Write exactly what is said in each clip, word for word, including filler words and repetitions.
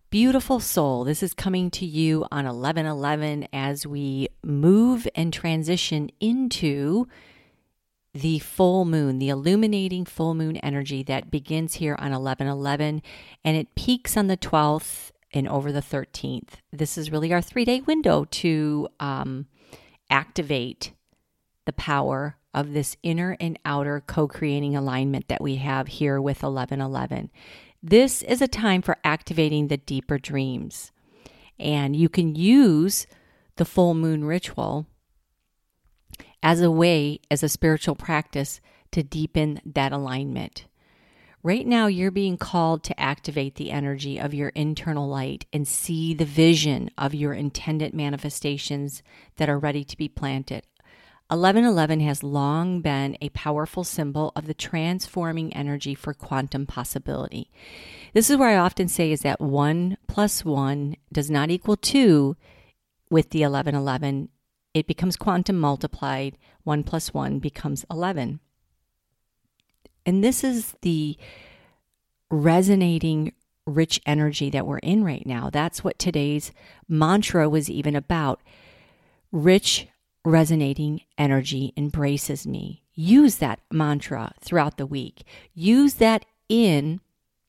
Beautiful soul, this is coming to you on eleven eleven as we move and transition into the full moon, the illuminating full moon energy that begins here on eleven eleven, and it peaks on the twelfth and over the thirteenth. This is really our three-day window to um, activate the power of this inner and outer co-creating alignment that we have here with eleven eleven. This is a time for activating the deeper dreams. And you can use the full moon ritual as a way, as a spiritual practice, to deepen that alignment. Right now, you're being called to activate the energy of your internal light and see the vision of your intended manifestations that are ready to be planted. eleven eleven has long been a powerful symbol of the transforming energy for quantum possibility. This is where I often say is that one plus one does not equal two with the eleven eleven. It becomes quantum multiplied. one plus one becomes eleven. And this is the resonating rich energy that we're in right now. That's what today's mantra was even about. Rich resonating energy embraces me. Use that mantra throughout the week. Use that in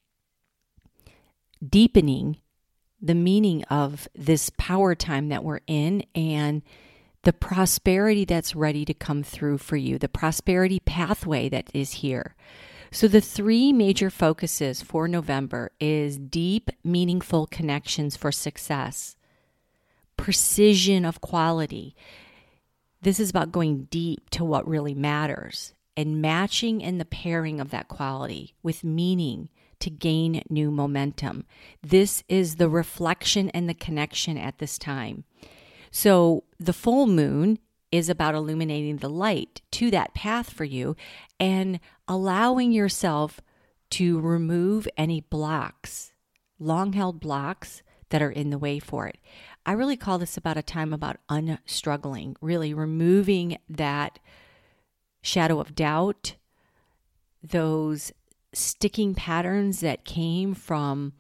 deepening the meaning of this power time that we're in and the prosperity that's ready to come through for you, the prosperity pathway that is here. So the three major focuses for November is deep, meaningful connections for success, precision of quality. This is about going deep to what really matters and matching in the pairing of that quality with meaning to gain new momentum. This is the reflection and the connection at this time. So the full moon is about illuminating the light to that path for you and allowing yourself to remove any blocks, long-held blocks that are in the way for it. I really call this about a time about unstruggling, really removing that shadow of doubt, those sticking patterns that came from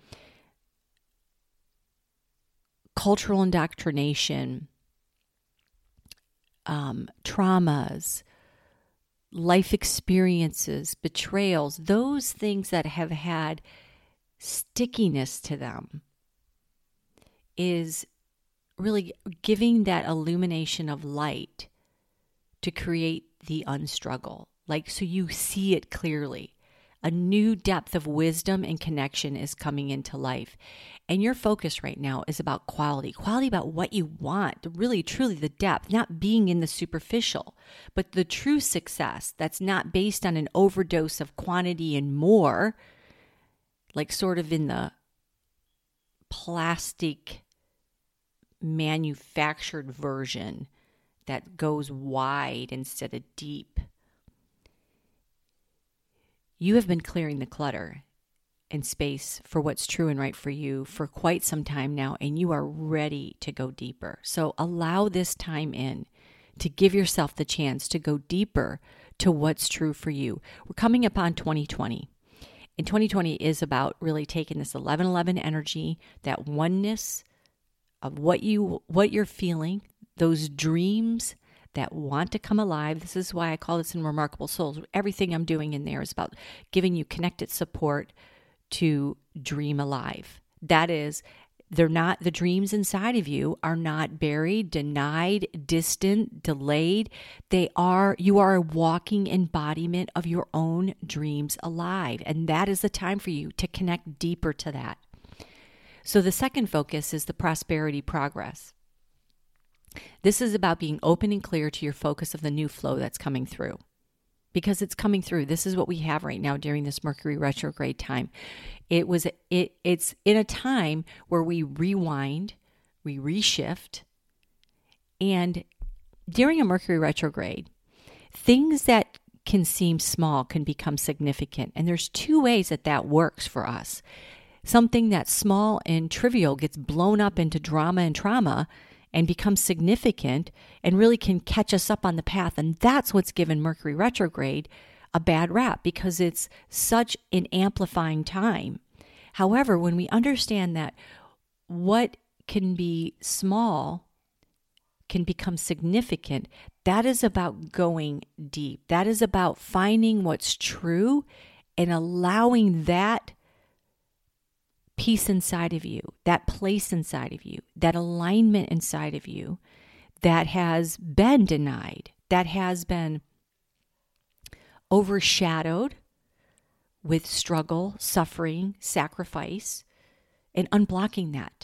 cultural indoctrination, um, traumas, life experiences, betrayals, those things that have had stickiness to them is really giving that illumination of light to create the unstruggle. Like, so you see it clearly. A new depth of wisdom and connection is coming into life. And your focus right now is about quality. Quality about what you want, really, truly the depth, not being in the superficial, but the true success that's not based on an overdose of quantity and more, like sort of in the plastic manufactured version that goes wide instead of deep. You have been clearing the clutter and space for what's true and right for you for quite some time now, and you are ready to go deeper. So allow this time in to give yourself the chance to go deeper to what's true for you. We're coming upon twenty twenty. And twenty twenty is about really taking this eleven eleven energy, that oneness of what you what you're feeling, those dreams that want to come alive. This is why I call this in Remarkable Souls. Everything I'm doing in there is about giving you connected support to dream alive. That is, they're not, the dreams inside of you are not buried, denied, distant, delayed. They are, you are a walking embodiment of your own dreams alive. And that is the time for you to connect deeper to that. So the second focus is the prosperity progress. This is about being open and clear to your focus of the new flow that's coming through. Because it's coming through. This is what we have right now during this Mercury retrograde time. It was it it's in a time where we rewind, we reshift, and during a Mercury retrograde, things that can seem small can become significant. And there's two ways that that works for us. Something that's small and trivial gets blown up into drama and trauma and becomes significant and really can catch us up on the path. And that's what's given Mercury retrograde a bad rap, because it's such an amplifying time. However, when we understand that what can be small can become significant. That is about going deep. That is about finding what's true and allowing that peace inside of you, that place inside of you, that alignment inside of you that has been denied, that has been overshadowed with struggle, suffering, sacrifice, and unblocking that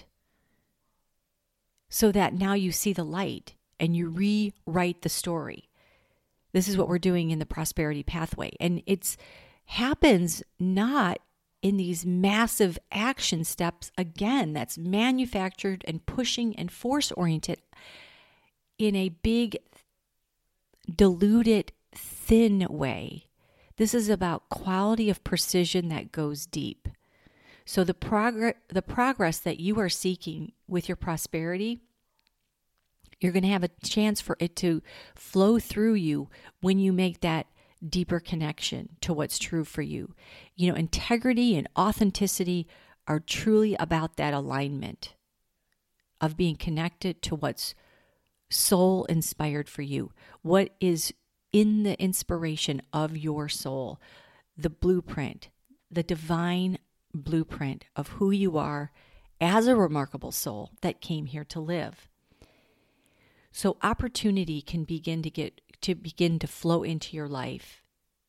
so that now you see the light and you rewrite the story. This is what we're doing in the prosperity pathway. And it's happens not in these massive action steps, again, that's manufactured and pushing and force-oriented in a big, diluted, thin way. This is about quality of precision that goes deep. So the progress, the progress that you are seeking with your prosperity, you're going to have a chance for it to flow through you when you make that deeper connection to what's true for you. You know, integrity and authenticity are truly about that alignment of being connected to what's soul inspired for you, what is in the inspiration of your soul, the blueprint, the divine blueprint of who you are as a remarkable soul that came here to live. So opportunity can begin to get to begin to flow into your life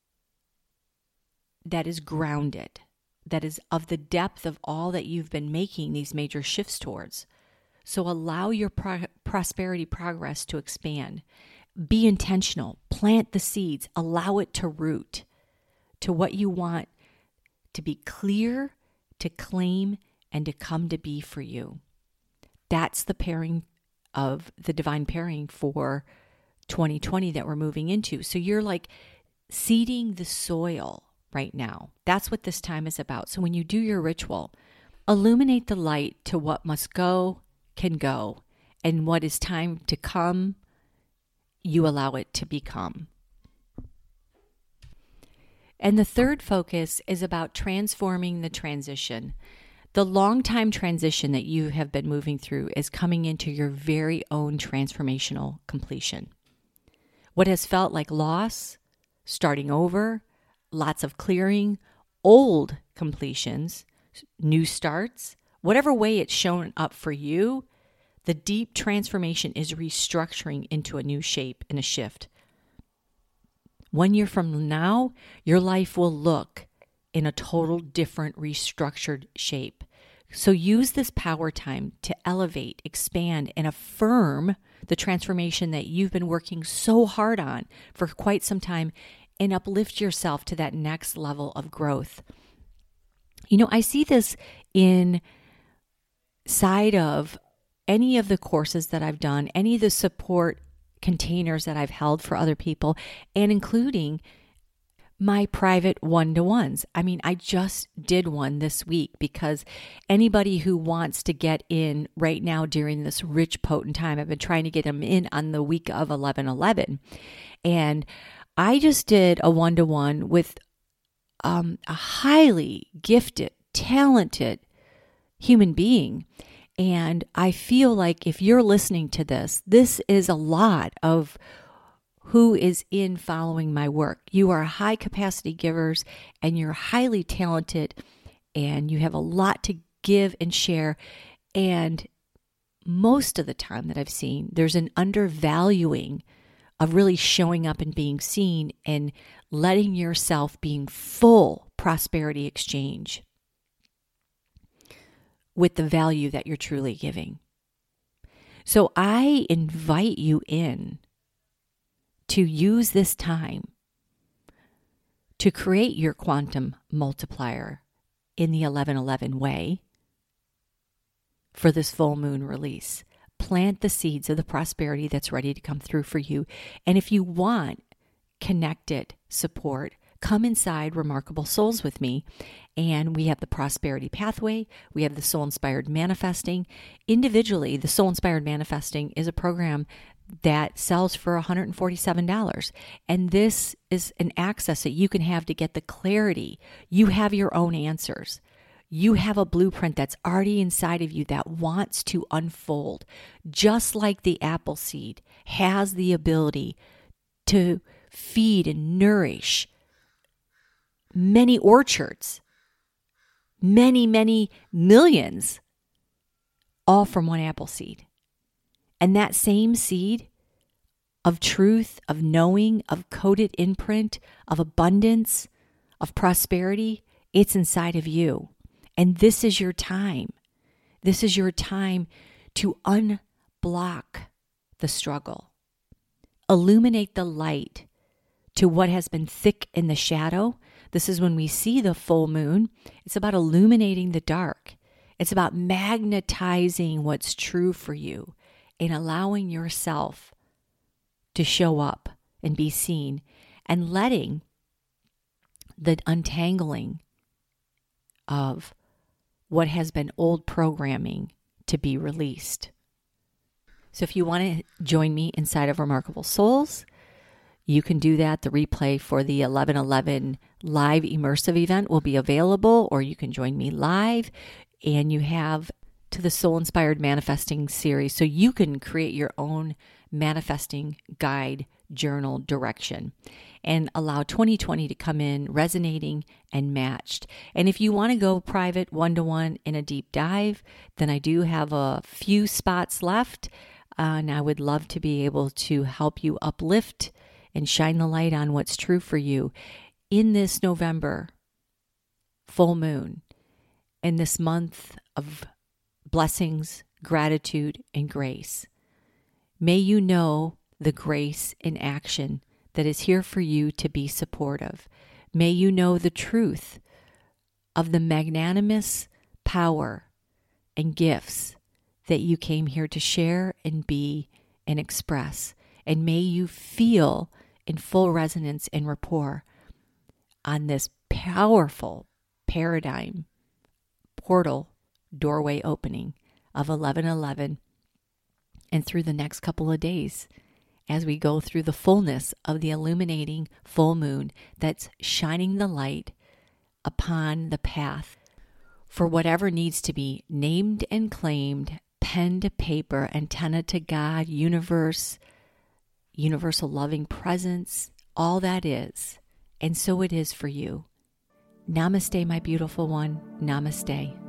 that is grounded, that is of the depth of all that you've been making these major shifts towards. So allow your pro- prosperity progress to expand. Be intentional. Plant the seeds. Allow it to root to what you want to be clear, to claim, and to come to be for you. That's the pairing of the divine pairing for twenty twenty that we're moving into. So you're like seeding the soil right now. That's what this time is about. So when you do your ritual, illuminate the light to what must go, can go, and what is time to come, you allow it to become. And the third focus is about transforming the transition. The long time transition that you have been moving through is coming into your very own transformational completion. What has felt like loss, starting over, lots of clearing, old completions, new starts, whatever way it's shown up for you, the deep transformation is restructuring into a new shape and a shift. One year from now, your life will look in a total different restructured shape. So use this power time to elevate, expand, and affirm the transformation that you've been working so hard on for quite some time and uplift yourself to that next level of growth. You know, I see this inside of any of the courses that I've done, any of the support containers that I've held for other people, and including my private one-to-ones. I mean, I just did one this week because anybody who wants to get in right now during this rich, potent time, I've been trying to get them in on the week of eleven eleven. And I just did a one-to-one with um, a highly gifted, talented human being. And I feel like if you're listening to this, this is a lot of who is in following my work. You are high capacity givers and you're highly talented and you have a lot to give and share. And most of the time that I've seen, there's an undervaluing of really showing up and being seen and letting yourself being full prosperity exchange with the value that you're truly giving. So I invite you in to use this time to create your quantum multiplier in the eleven eleven way for this full moon release. Plant the seeds of the prosperity that's ready to come through for you. And if you want connected support, come inside Remarkable Souls with me. And we have the Prosperity Pathway. We have the Soul Inspired Manifesting. Individually, the Soul Inspired Manifesting is a program that sells for one hundred forty-seven dollars. And this is an access that you can have to get the clarity. You have your own answers. You have a blueprint that's already inside of you that wants to unfold, just like the apple seed has the ability to feed and nourish many orchards, many, many millions, all from one apple seed. And that same seed of truth, of knowing, of coded imprint, of abundance, of prosperity, it's inside of you. And this is your time. This is your time to unblock the struggle. Illuminate the light to what has been thick in the shadow. This is when we see the full moon. It's about illuminating the dark. It's about magnetizing what's true for you and allowing yourself to show up and be seen, and letting the untangling of what has been old programming to be released. So if you want to join me inside of Remarkable Souls, you can do that. The replay for the eleven eleven live immersive event will be available, or you can join me live, and you have to the Soul Inspired Manifesting series, so you can create your own manifesting guide, journal, direction, and allow twenty twenty to come in resonating and matched. And if you want to go private, one-to-one in a deep dive, then I do have a few spots left, uh, and I would love to be able to help you uplift and shine the light on what's true for you in this November full moon, in this month of blessings, gratitude, and grace. May you know the grace in action that is here for you to be supportive. May you know the truth of the magnanimous power and gifts that you came here to share and be and express. And may you feel in full resonance and rapport on this powerful paradigm portal doorway opening of eleven eleven, and through the next couple of days as we go through the fullness of the illuminating full moon that's shining the light upon the path for whatever needs to be named and claimed, pen to paper, antenna to God, universe, universal loving presence, all that is. And so it is for you. Namaste, my beautiful one. Namaste.